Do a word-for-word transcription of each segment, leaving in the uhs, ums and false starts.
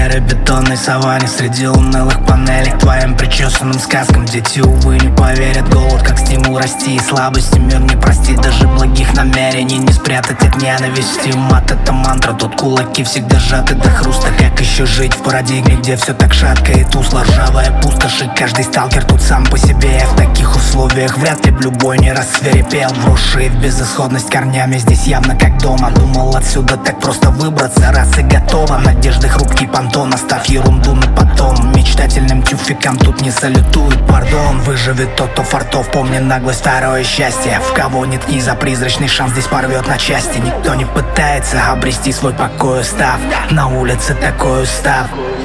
железобетонной саванне, среди унылых панелей к твоим причесанным сказкам. Дети, увы, не поверят, голод как стимул расти, и слабости мир не простит. Даже благих намерений не спрятать от ненависти. Мат — это мантра, тут кулаки всегда сжаты до хруста. Как еще жить в парадигме, где все так шатко и тусло? Ржавая пустошь, и каждый сталкер тут сам по себе. В таких условиях вряд ли б любой не рассверепел. Вросшие в безысходность корнями здесь явно как дома. Думал, отсюда так просто выбраться, раз и готово. Надежды хрупкий понтон, оставь ерунду на потом. Мечтательным тюфикам тут не салютует пардон. Выживет тот, кто фартов, помни наглость, второе счастье. В кого не ткни, за призрачный шанс здесь порвет на части. Никто не пытается обрести свой покой, устав. На улице такой устав.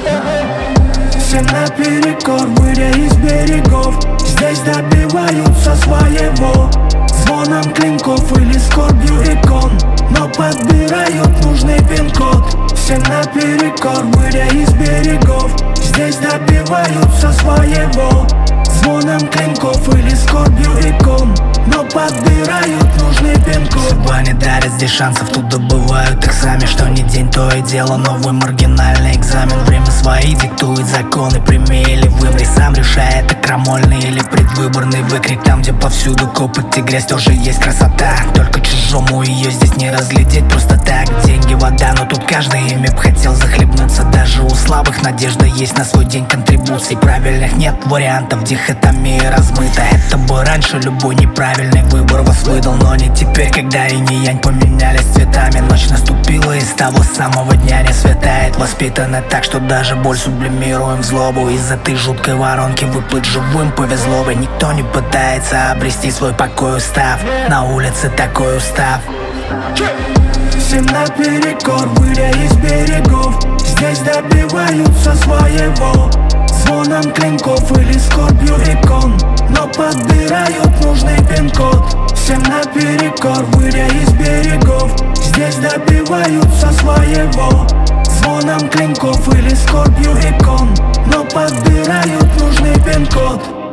Все наперекор, выйдя из берегов, здесь добиваются своего звоном клинков или скорбью икон, но подбирают нужный пин-код. Все наперекор, выйдя из берегов, здесь добиваются своего звоном клинков или скорбью икон, но подбирают нужный пин-код. Судьба не дарит здесь шансов, тут добывают их сами. Что ни день, то и дело новый маргинальный экзамен. Время свои диктует законы, прими или вымри сам, решай, это крамольный или предвыборный выкрик. Там, где повсюду копоть и грязь, тоже есть красота. Только чужому ее здесь не разглядеть просто так. Деньги, вода, но тут каждый ими б хотел захлебнуться. Даже у слабых надежда есть на свой день контрибуций. Правильных нет вариантов, дихотомия размыта. Это бы раньше любой неправильный выбор вас выдал, но не теперь, когда и не янь поменялись цветами. Ночь наступила, и с того самого дня не светает. Воспитаны так, что даже боль сублимируем в злобу. Из этой жуткой воронки выплыть живым повезло бы. Никто не пытается обрести свой покой, устав. На улице такой устав. Всем наперекор, выйдя из берегов, здесь добиваются своего звоном клинков или скорбью икон, но подбирают нужный пин-код. Всем наперекор, выйдя из берегов, здесь добиваются своего звоном клинков или скорбью икон, но подбирают нужный пин-код.